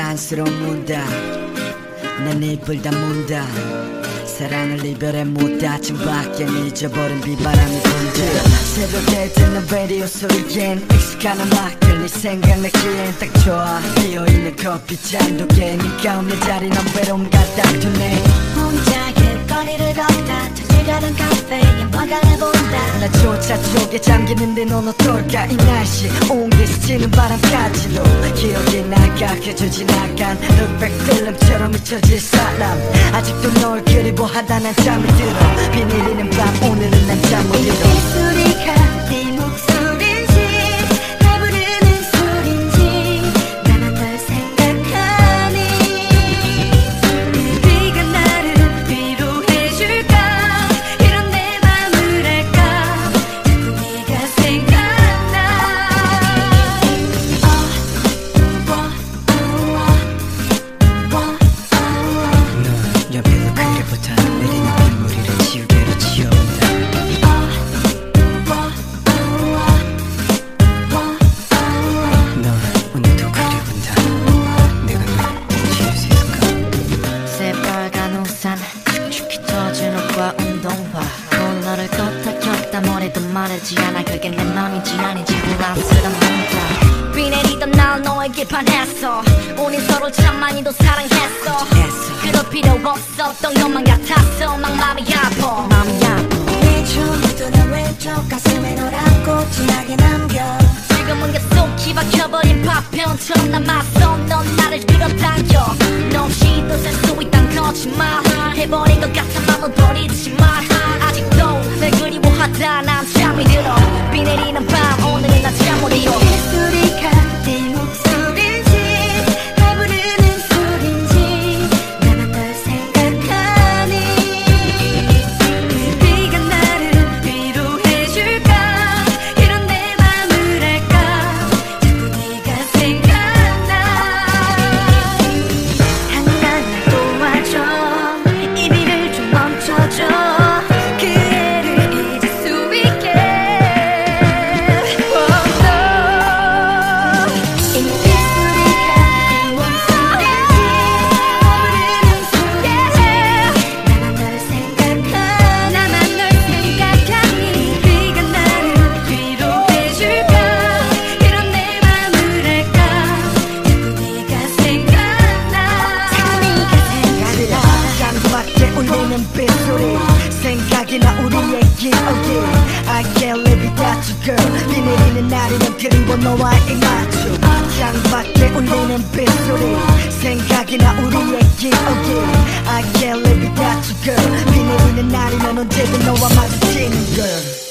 안쓰러운 문다 난 입을 다문다 사랑을 이별에 못 다친 밖에 잊어버린 비바람이 분다 새벽에 듣는 라디오 소리엔 익숙한 음악들 네 생각나기엔 딱 좋아 비어있는 커피잔 두 개 네가 없는 자리 난 외로움 같다 두네 혼자 길거리를 걷다 찾을 가던 카페에 화관을 본다 나조차 속에 잠기는데 넌 어떨까 이 날씨 온기 스치는 바람까지도 기억이 나가 그저 지나간 룩백 필름처럼 잊혀질 사람 아직도 널 그리워하다 난 잠이 들어 비 내리는 밤 오늘은 난 잠 못 이뤄 이 소리가 네 목소리인지 날 부르는 소린지 나만 널 생각하니 비가 나를 위로해줄까 이런 내 맘을 알까 자꾸 네가 생각나 넌 옆에서 그리부터 내리는 빗물이를 지우개로 지워온다 넌 오늘도 그리운다 내가 널 지울 수 있을까 새빨간 우산 축축히 젖은 옷과 운동화 콜러를 껐다 켰다 뭐래도 말하지 않아 그게 내 맘인지 아닌지 혼란스럽다 비 내리던 날 너에게 반했어 우린 서로 참 많이도 사랑했어 그럴 필요 없었던 것만 같았어 막 마음이 아파 왼쪽부터 내 왼쪽 가슴에 노랗고 진하게 남겨 지금은 계속 박혀버린 파편처럼 남았어 넌 나를 끌어당겨 너 없이 또 살 수 있단 거짓말 해버린 것 같아 맘을 버리지 마 아직도 날 그리워하다 난 잠이 들어 비 내리는 밤 오늘은 나 잠 못 이뤄 이 소리가 네 목소리인지 날 부르는 소린지 나만 널 생각하니 비가 나를 위로해줄까 이런 내 맘을 알까 자꾸 네가 생각나 하나만 도와줘 이 비를 좀 멈춰줘 그 애를 잊을 수 있게 이 빗소리가 네 목소리인지 부르는 소리인지 나만 널 생각하니 비가 나를 위로해줄까 이런 내 맘을 알까 자꾸 네가 생각나 창밖에 울리는 빗소리 생각이나 우리의 기억이 I can't live without you girl 비 내리는 날이면 그리워 너와의 맞춤 창밖에 울리는 빗소리 생각이나 우리의 기억이 I can't live without you girl 비 내리는 날이면 언제든 너와 마주치는 girl